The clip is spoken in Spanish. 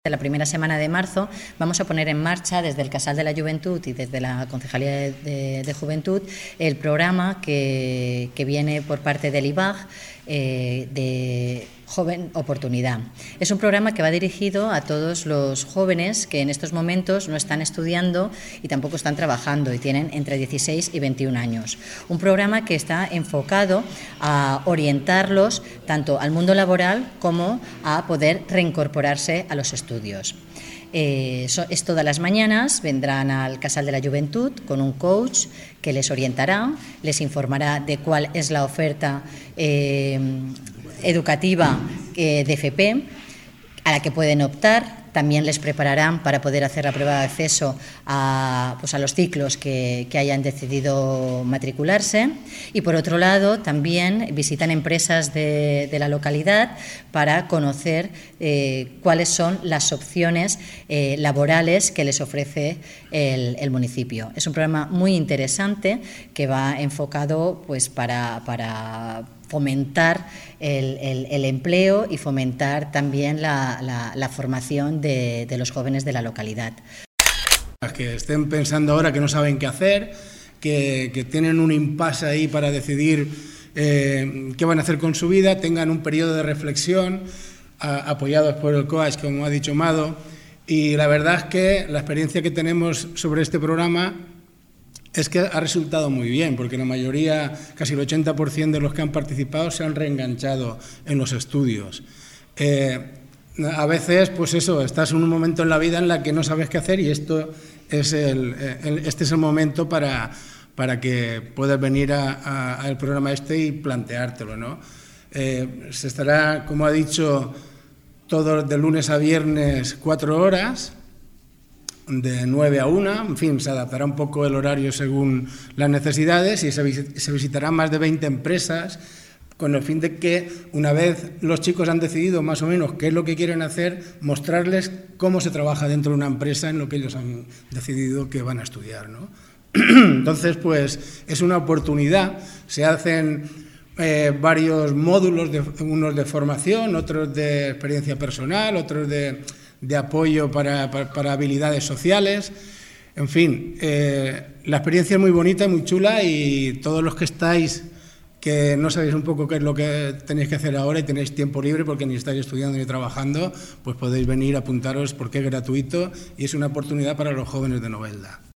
La primera semana de marzo vamos a poner en marcha desde el Casal de la Juventud y desde la Concejalía de Juventud el programa que viene por parte del IBAG de Joven Oportunidad. Es un programa que va dirigido a todos los jóvenes que en estos momentos no están estudiando y tampoco están trabajando y tienen entre 16 y 21 años. Un programa que está enfocado a orientarlos tanto al mundo laboral como a poder reincorporarse a los estudios. Es todas las mañanas, vendrán al Casal de la Juventud con un coach que les orientará, les informará de cuál es la oferta educativa de FP a la que pueden optar. También les prepararán para poder hacer la prueba de acceso a los ciclos que hayan decidido matricularse. Y por otro lado, también visitan empresas de la localidad para conocer cuáles son las opciones laborales que les ofrece el municipio. Es un programa muy interesante que va enfocado para fomentar el empleo y fomentar también la formación de los jóvenes de la localidad. Las que estén pensando ahora que no saben qué hacer, que tienen un impasse ahí para decidir qué van a hacer con su vida, tengan un periodo de reflexión apoyados por el coach, como ha dicho Mado, y la verdad es que la experiencia que tenemos sobre este programa es que ha resultado muy bien, porque la mayoría, casi el 80% de los que han participado se han reenganchado en los estudios. A veces, pues eso, estás en un momento en la vida en la que no sabes qué hacer y este es el momento para que puedas venir al programa y planteártelo, ¿no? Se estará, como ha dicho, todo de lunes a viernes 4 horas, de 9 a 1, en fin, se adaptará un poco el horario según las necesidades y se visitarán más de 20 empresas con el fin de que, una vez los chicos han decidido más o menos qué es lo que quieren hacer, mostrarles cómo se trabaja dentro de una empresa en lo que ellos han decidido que van a estudiar, ¿no? Entonces, pues, es una oportunidad. Se hacen varios módulos, unos de formación, otros de experiencia personal, otros de apoyo para habilidades sociales. En fin, la experiencia es muy bonita y muy chula, y todos los que estáis, que no sabéis un poco qué es lo que tenéis que hacer ahora y tenéis tiempo libre porque ni estáis estudiando ni trabajando, pues podéis venir a apuntaros porque es gratuito y es una oportunidad para los jóvenes de Novelda.